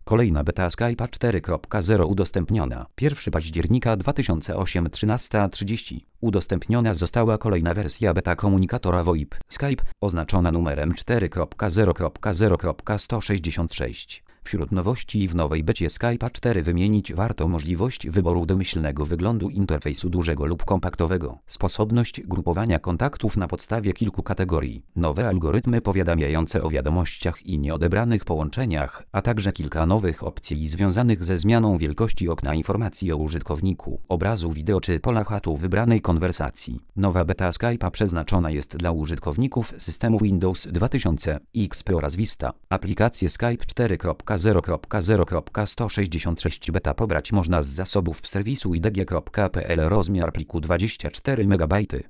Kolejna beta Skype'a 4.0 udostępniona. 1 października 2008 13:30. Udostępniona została kolejna wersja beta komunikatora VoIP Skype, oznaczona numerem 4.0.0.166. Wśród nowości w nowej becie Skype'a 4 wymienić warto możliwość wyboru domyślnego wyglądu interfejsu dużego lub kompaktowego, sposobność grupowania kontaktów na podstawie kilku kategorii, nowe algorytmy powiadamiające o wiadomościach i nieodebranych połączeniach, a także kilka nowych opcji związanych ze zmianą wielkości okna informacji o użytkowniku, obrazu wideo czy pola czatu wybranej konwersacji. Nowa beta Skype'a przeznaczona jest dla użytkowników systemów Windows 2000, XP oraz Vista. Aplikację Skype 4.0.0.166 beta pobrać można z zasobów serwisu idg.pl. Rozmiar pliku 24 MB.